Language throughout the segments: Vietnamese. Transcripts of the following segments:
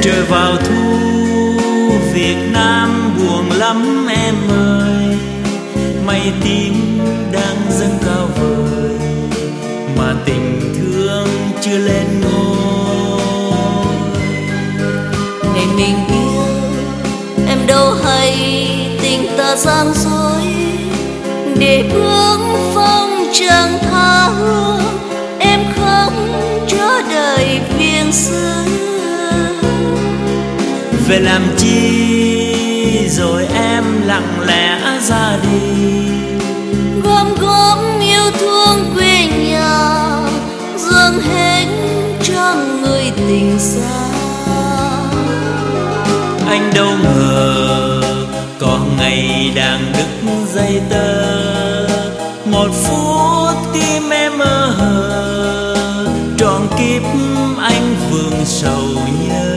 Trời vào thu Việt Nam buồn lắm em ơi, mây tím đang dâng cao vời mà tình thương chưa lên ngôi. Ngày mình yêu em đâu hay tình ta gian dối, để bước phong trần tha hương em không cho đời viếng xưa. Về làm chi rồi em lặng lẽ ra đi, gom góp yêu thương quê nhà dâng hết cho người tình xa. Anh đâu ngờ có ngày đang đứt dây tơ, một phút tim em mơ hờ, trọn kiếp anh vương sầu nhớ.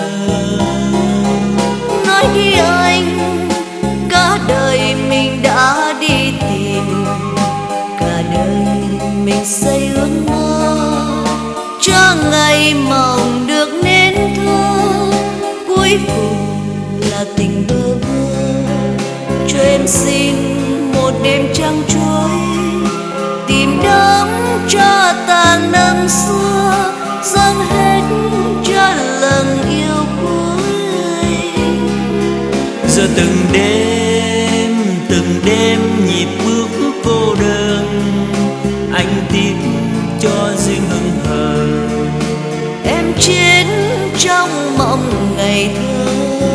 Nói đi anh, cả đời mình đã đi tìm, cả đời mình xây ước mơ cho ngày mộng được nên thơ. Cuối cùng là tình bơ vơ, cho em xin một đêm trăng trôi, tìm đắm cho tàn năm xưa, dâng hết cho lần yêu cuối. Giờ từng đêm nhịp bước cô đơn, anh tiếc cho riêng hững hờ. Em chết trong mộng ngày thơ.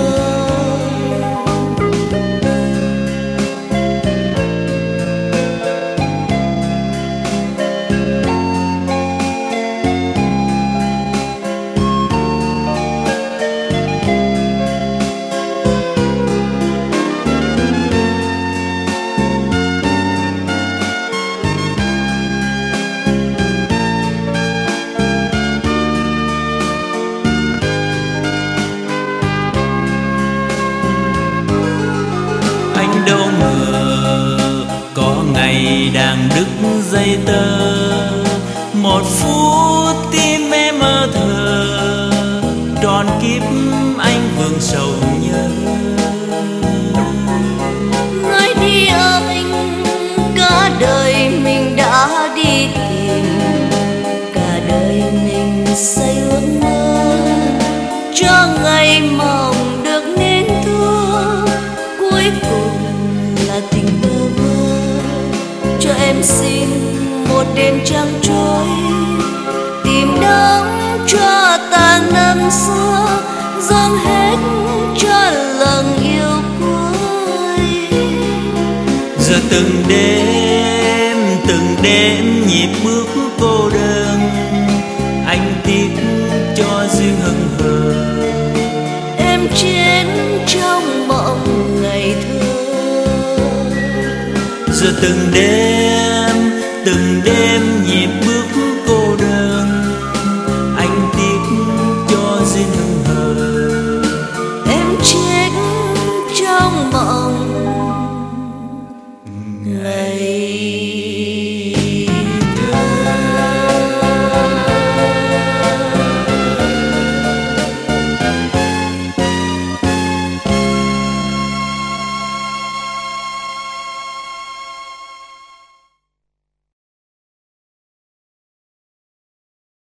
Anh đâu ngờ có ngày đang đứt dây tơ, một phút tim em mơ thờ, trọn kiếp anh vương sầu nhớ. Nói đi anh, cả đời mình đã đi tìm, cả đời mình xây ước mơ cho ngày mộng được nên thơ. Cuối cùng là tình bơ vơ, cho em xin một đêm trăng trôi, tìm đắm cho tàn năm xưa, dâng hết cho lần yêu cuối. Giờ từng đêm nhịp bước cô đơn, anh tiếc cho riêng hững hờ. Em chết trong mộng ngày thơ. Giờ từng đêm nhịp